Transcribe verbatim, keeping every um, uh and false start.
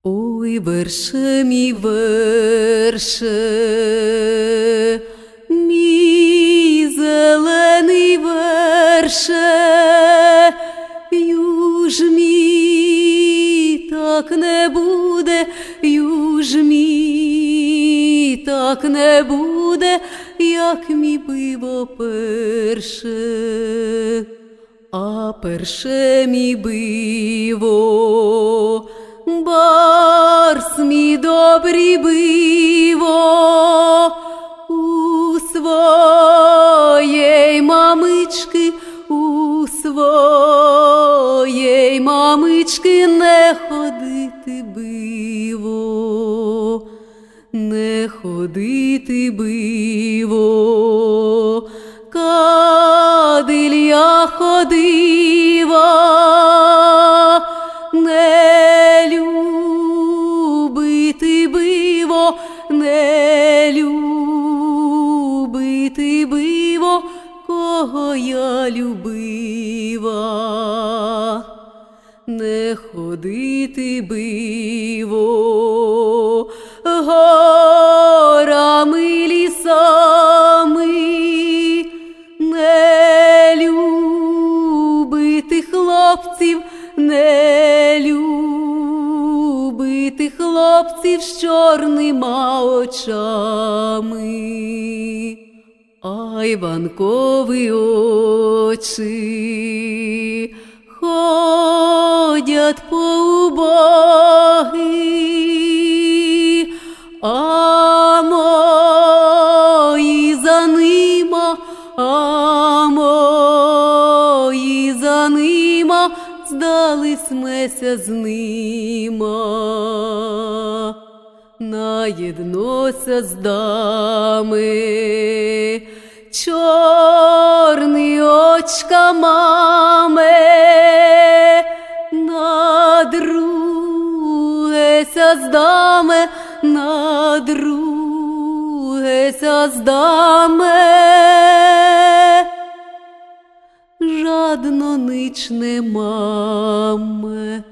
Ой, верше мій верше, мій зелений верше, юж мій так не буде, юж мій так не буде, як мій биво перше. А перше мій биво, барс мій добрий биво, у своєї мамички, у своєї мамички не ходити биво, не ходити биво, кадиль я ходива, не любити биво, не любити биво, кого я любила, не ходити биво, горами, лісами, не любити хлопців, не любити хлопців з чорними очами. А Іванкові очі ходять по убоги, а мої за нима, а мої за нима, здались меся з нима. Наєднося з дами, чорні очка мами, надругеся з дами, надругеся з дами, жадно нич не маме.